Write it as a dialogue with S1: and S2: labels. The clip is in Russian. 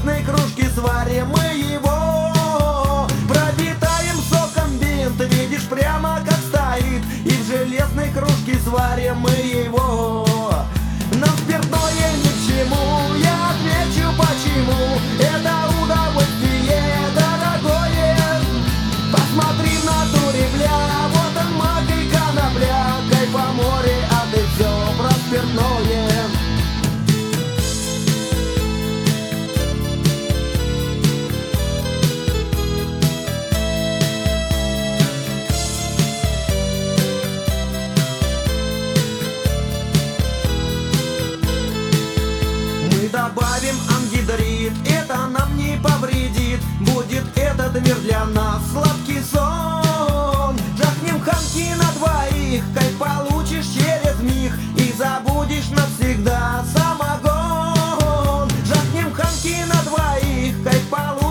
S1: железной кружке сварим мы его. Пропитаем соком винт, видишь, прямо как стоит, и в железной кружке сварим мы его. Нам спиртное ни к чему, я отвечу почему. Это удовольствие дорогое. Посмотри в натуре, бля, вот он мак и конопля. Кайф по море, а ты все про спиртное. Добавим ангидрид, это нам не повредит. Будет этот мир для нас сладкий сон. Жахнем ханки на двоих, кайф получишь через миг и забудешь навсегда самогон. Жахнем ханки на двоих, кайф получишь